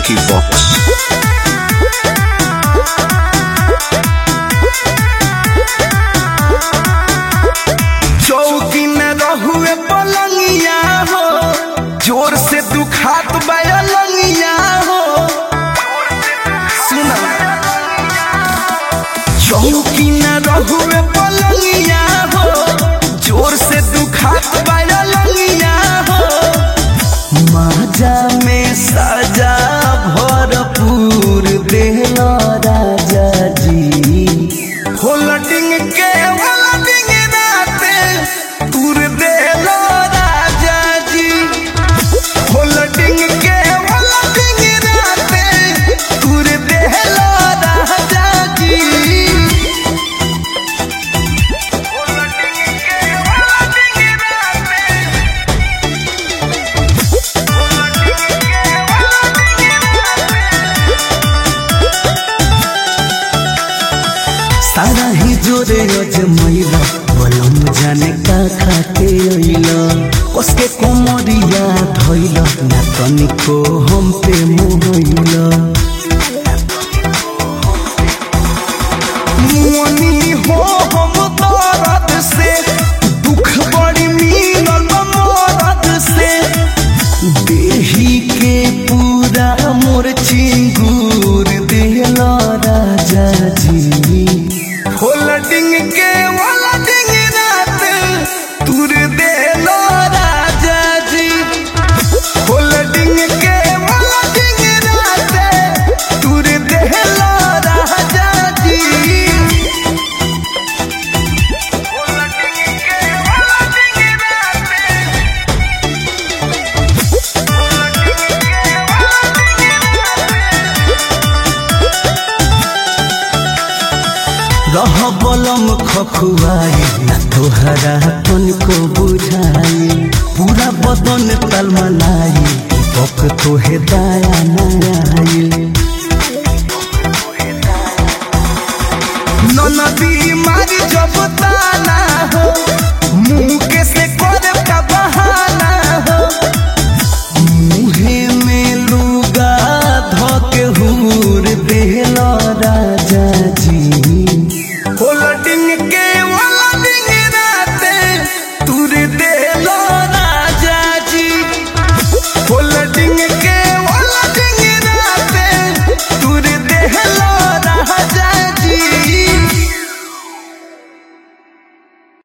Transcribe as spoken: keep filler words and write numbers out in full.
Lucky Box. चौकी न रहुए पलंगिया हो, जोर से दुखात बयलंगिया हो। सुना चौकी न रहुए पलंगिया हो, जोर से दुखात बयलंगिया हो। माजा में सजा भरपूर देला राजा जी, होल्डिंग के होल्डिंग राते दूर देला राजा जी, होल्डिंग के होल्डिंग राते दूर देला राजा जी, होल्डिंग के होल्डिंग सारा ही जोरे अजमैला बलम जाने का खाके अइला, कसके कोमरिया धइला ना तनिको हम पे मोहइला। मुअनी हो हम दर्द से, दुख बड़ी मिलल मरद से, देही के पूरा मोर चिंगूर देला राजा जी, होल्डिंग के होल्डिंग रात दूर देला राजा जी, होल्डिंग के होल्डिंग रात दूर देला राजा जी, होल्डिंग के होल्डिंग रात रह बलम खखुआई ना तोहरा तनिको बुझाई, पूरा बदन तलमलाई पक तोहे दाया न